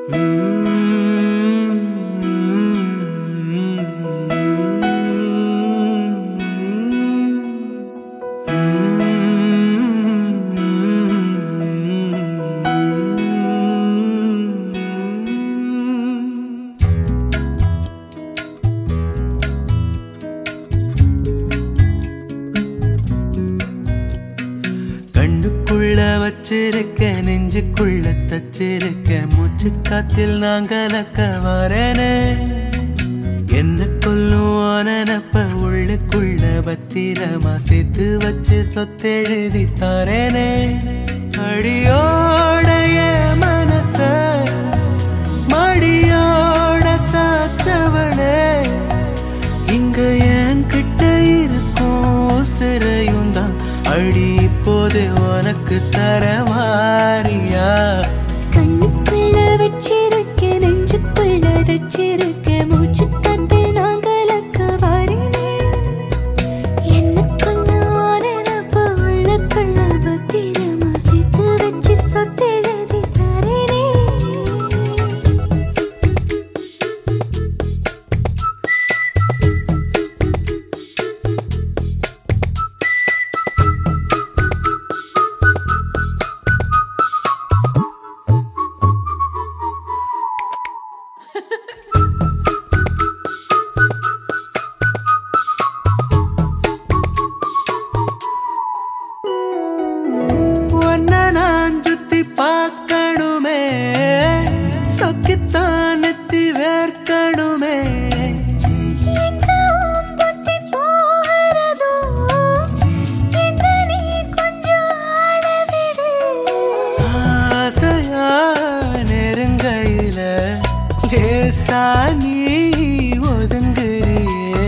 கண்ணுக்குள்ள வச்சிருக்க நெஞ்சுக்குள்ள தச்சிருக்க மூச்சு காத்தில் நான் கலக்க வரேனே என்ன கொல்லும் நினப்ப உள்ளுக்குள்ள பத்திரமா சேர்த்து வச்சு சொத்தெழுதி தாரேனே அடியோடைய மனச மடியோட சாச்சவளே இங்க என்கிட்ட இருக்கும் சிறையும் தான் அடி இப்போது உனக்கு தரவாரியா கண்ணுக்குள்ள வச்சிருக்க நெஞ்சுக்குள்ள தச்சிருக்க மூச்சு காத்து நான் கலக்க வரேனே என்ன கொல்லும் நினப்ப உள்ளுக்குள்ள பத்திரமா சேர்த்து வச்சு சொத்தெழுதி தரேனே நான் சுத்தி பார்க்கணுமே சொக்கித்தான் எத்தி வேர்க்கணுமே ஆசையா நெருங்கையில லேசா நீ ஒதுங்குறியே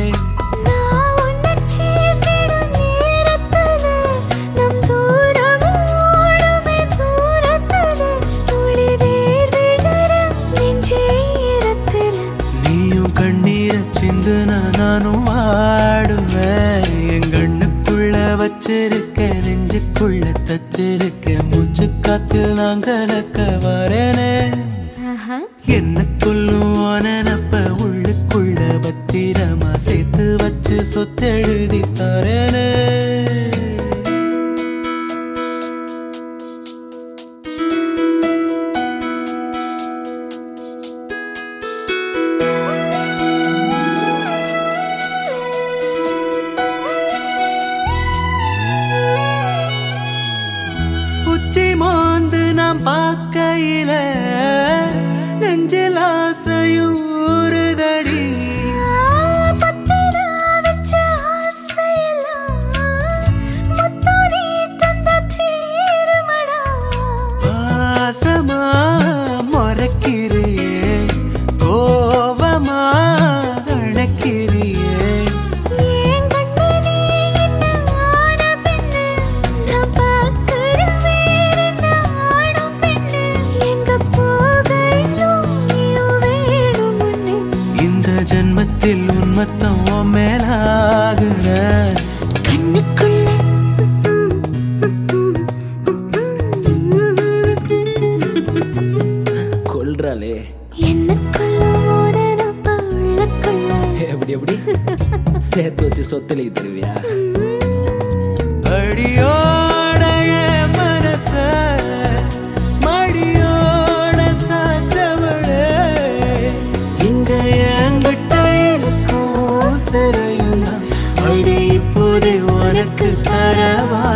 நானும் வாடுவேன் என் கண்ணுக்குள்ள வச்சிருக்க நெஞ்சுக்குள்ள தச்சிருக்க மூச்சு காத்தில் நான் கலக்க வரேனே என்ன கொல்லும் நினப்ப உள்ளுக்குள்ள பத்திரமா சேர்த்து வச்சு சொத்தெழுதி தரேனே மோந்து நாம் பார்க்கையில நெஞ்சில் ஆசையும் ஊறுதடி பாசமா மொறக்கிறியே கோவமா அடக்கிறியே ஜன்மத்தில் உன்மத்தம் மேலாகுற கண்ணுக்குள்ள கொல்றாளே என்ன கொல்லும் உள்ளுக்குள்ள எப்படி எப்படி சேர்த்து வச்சு சொத்துல தருவியா அடியோடைய மனச மடியோட சாச்சவளே இங்க என்கிட்ட இருக்கும் சிறையும் அடி இப்போது உனக்கு தரவா